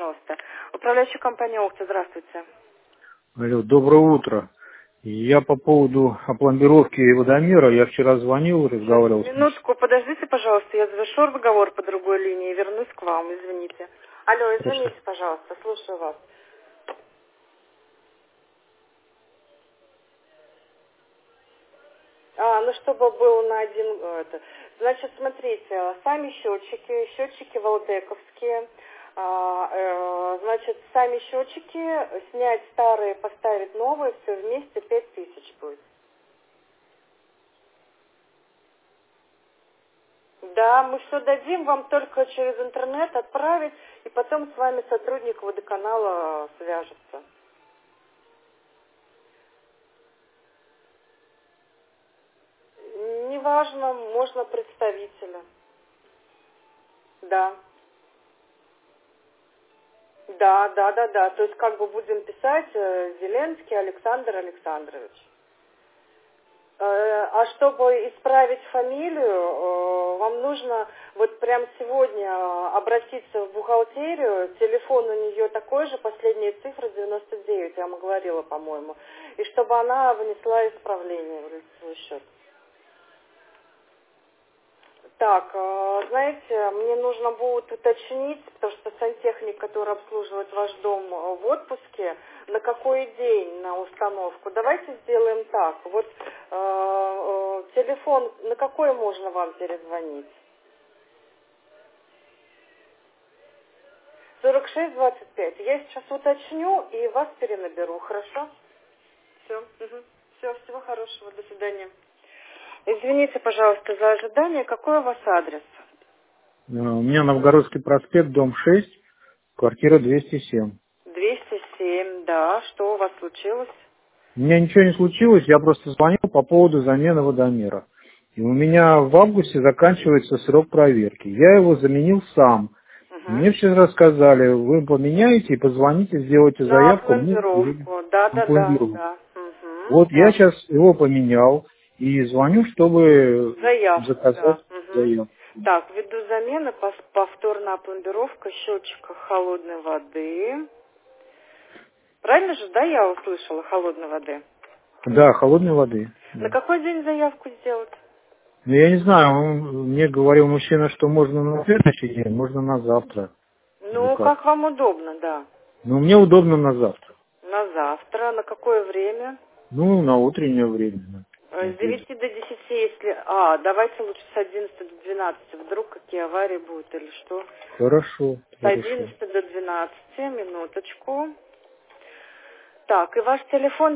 пожалуйста. Управляющая компания «Окта», здравствуйте. Алло, доброе утро. Я по поводу опломбировки водомера, я вчера звонил, разговаривал. Минутку, подождите, пожалуйста, я завершу разговор по другой линии и вернусь к вам, извините. Алло, извините, Хорошо. пожалуйста, слушаю вас. Ну, чтобы был на один... Значит, смотрите, сами счетчики валдековские, значит, сами счетчики, снять старые, поставить новые, все вместе 5000 будет. Да, мы все дадим, вам только через интернет отправить, и потом с вами сотрудник водоканала свяжется. Неважно, можно представителя. Да. Да. То есть как бы будем писать Зеленский Александр Александрович. А чтобы исправить фамилию, вам нужно вот прямо сегодня обратиться в бухгалтерию. Телефон у нее такой же, последняя цифра 99, я вам говорила, по-моему. И чтобы она внесла исправление в лицевой счет. Так, знаете, мне нужно будет уточнить, потому что сантехник, который обслуживает ваш дом в отпуске, на какой день на установку. Давайте сделаем так. Вот телефон, на какой можно вам перезвонить? 4625. Я сейчас уточню и вас перенаберу, хорошо? Все. Все, всего хорошего. До свидания. Извините, пожалуйста, за ожидание. Какой у вас адрес? У меня Новгородский проспект, дом 6, квартира 207. 207, да. Что у вас случилось? У меня ничего не случилось, я просто звонил по поводу замены водомера. И у меня в августе заканчивается срок проверки. Я его заменил сам. Мне вчера сказали, вы поменяете и позвоните, сделайте На заявку. опломбировку. Да. Вот я сейчас его поменял и звоню, чтобы Заявку, заказать да. заявку. Так, ввиду замены, повторная опломбировка счетчика холодной воды. Правильно же, да, я услышала, холодной воды? Да, холодной воды. На Да. какой день заявку сделать? Ну, я не знаю, мне говорил мужчина, что можно на следующий день, можно на завтра. Ну, как вам удобно, да. Ну, мне удобно на завтра. На завтра. На какое время? Ну, на утреннее время. С 9 до 10, если... давайте лучше с 11 до 12. Вдруг какие аварии будут или что? Хорошо. С 11 до 12. Минуточку. Так, и ваш телефон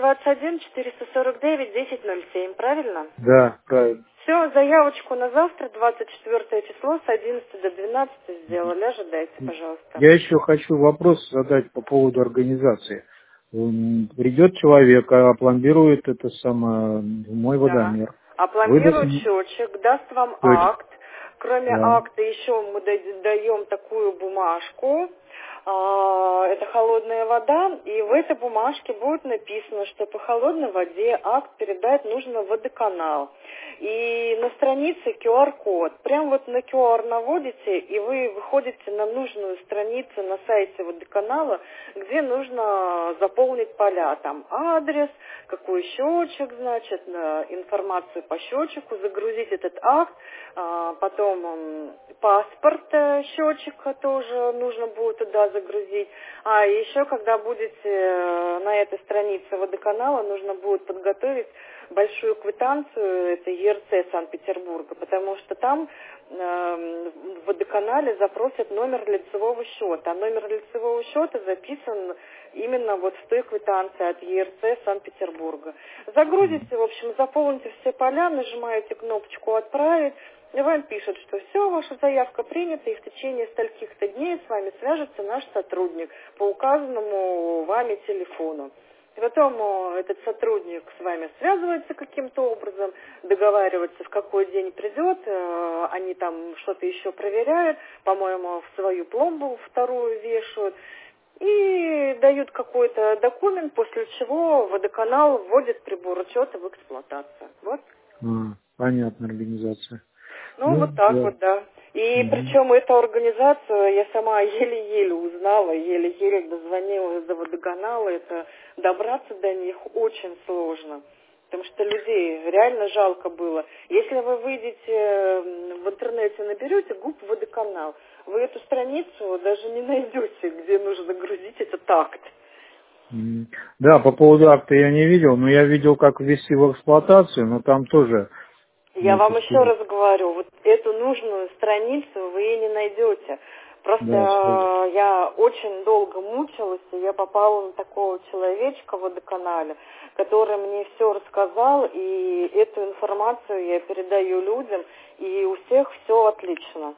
921-449-1007, правильно? Да, правильно. Все, заявочку на завтра, 24 число, с 11 до 12 сделали. Ожидайте, пожалуйста. Я еще хочу вопрос задать по поводу организации. Придет человек, опломбирует это самое, мой водомер. Опломбирует счетчик, даст вам акт. Кроме Да. акта еще мы даем такую бумажку. Это холодная вода, и в этой бумажке будет написано, что по холодной воде акт передать нужно в водоканал. И на странице QR-код. Прям вот на QR наводите, и вы выходите на нужную страницу на сайте водоканала, где нужно заполнить поля. Там адрес, какой счетчик, значит, информацию по счетчику, загрузить этот акт, потом паспорт счетчика тоже нужно будет туда загрузить. Еще когда будете на этой странице водоканала, нужно будет подготовить большую квитанцию, это ЕРЦ Санкт-Петербурга, потому что там в водоканале запросят номер лицевого счета. А номер лицевого счета записан именно вот в той квитанции от ЕРЦ Санкт-Петербурга. Загрузите, в общем, заполните все поля, нажимаете кнопочку «Отправить», и вам пишут, что все, ваша заявка принята, и в течение стольких-то дней с вами свяжется наш сотрудник по указанному вами телефону. И потом этот сотрудник с вами связывается каким-то образом, договаривается, в какой день придет, они там что-то еще проверяют, по-моему, в свою пломбу вторую вешают, и дают какой-то документ, после чего водоканал вводит прибор учета в эксплуатацию. Вот. Понятно, организация. Вот так вот, да. И причем эту организацию я сама еле-еле узнала, еле-еле дозвонилась до водоканала. Это добраться до них очень сложно, потому что людей реально жалко было. Если вы выйдете в интернете, наберете ГУП водоканал, вы эту страницу даже не найдете, где нужно грузить этот акт. Да, по поводу акта я не видел, но я видел, как ввести в эксплуатацию, но там тоже... Я вам еще раз говорю, вот эту нужную страницу вы не найдете. Просто да, я очень долго мучилась, и я попала на такого человечка в водоканале, который мне все рассказал, и эту информацию я передаю людям, и у всех все отлично.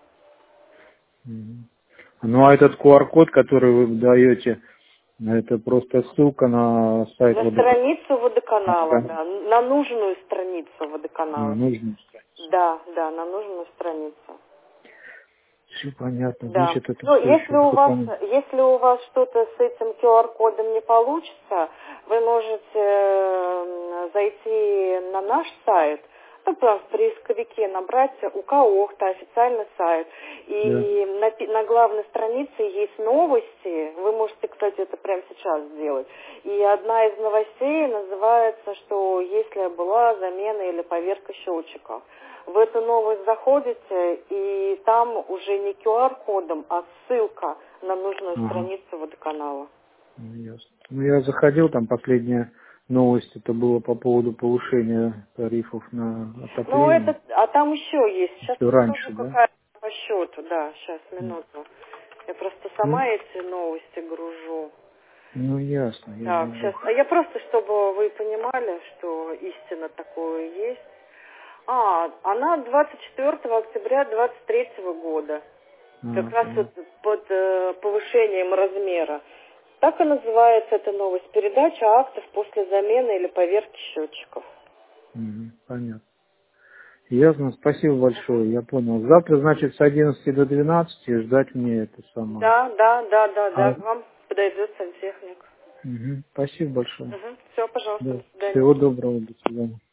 Ну а этот QR-код, который вы даете, это просто ссылка на сайт на страницу водоканала, да, на нужную страницу водоканала. На нужную страницу. Да, на нужную страницу. Все понятно. Да. Значит, это Ну, все если у вас что-то с этим QR-кодом не получится, вы можете зайти на наш сайт, ну, просто в поисковике набрать УК Охта, официальный сайт. И на главной странице есть новости. Вы можете, кстати, это прямо сейчас сделать. И одна из новостей называется, что если была замена или поверка счетчиков. В эту новость заходите, и там уже не QR-кодом, а ссылка на нужную страницу водоканала. Ясно. Ну, я заходил, там последняя новость, это было по поводу повышения тарифов на отопление. Ну, а там еще есть. Сейчас раньше, скажу, какая по счету, да, сейчас, минуту. Я просто сама эти новости гружу. Ну, ясно. Так, сейчас. А я просто, чтобы вы понимали, что истина такое есть. Она 24 октября 23 года. Как раз под повышением размера. Так и называется эта новость. Передача актов после замены или поверки счетчиков. Понятно. Ясно, спасибо большое, я понял. Завтра, значит, с 11 до 12 ждать мне это самое. Да, к вам подойдет сантехник. Спасибо большое. Все, пожалуйста, до свидания. Всего доброго, до свидания.